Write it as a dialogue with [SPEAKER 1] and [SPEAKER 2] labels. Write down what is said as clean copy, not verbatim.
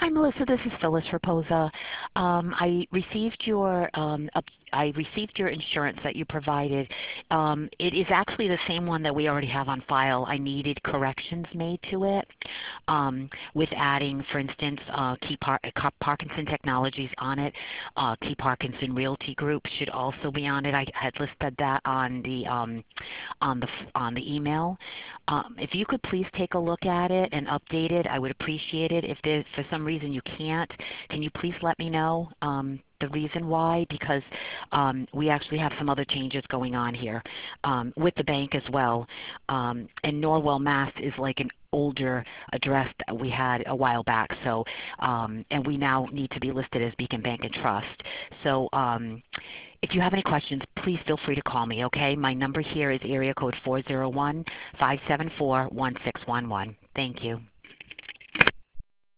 [SPEAKER 1] Hi, Melissa. This is Phyllis Raposa. I received your I received your insurance that you provided. It is actually the same one that we already have on file. I needed corrections made to it with adding, for instance, Parkinson Technologies on it. Key Parkinson Realty Group should also be on it. I had listed that on the email. If you could please take a look at it and update it, I would appreciate it. If there's for some reason you can't, can you please let me know the reason why? Because we actually have some other changes going on here with the bank as well. And Norwell, Mass is like an older address that we had a while back. So, and we now need to be listed as Beacon Bank and Trust. So, if you have any questions, please feel free to call me, okay? My number here is area code 401-574-1611. Thank you.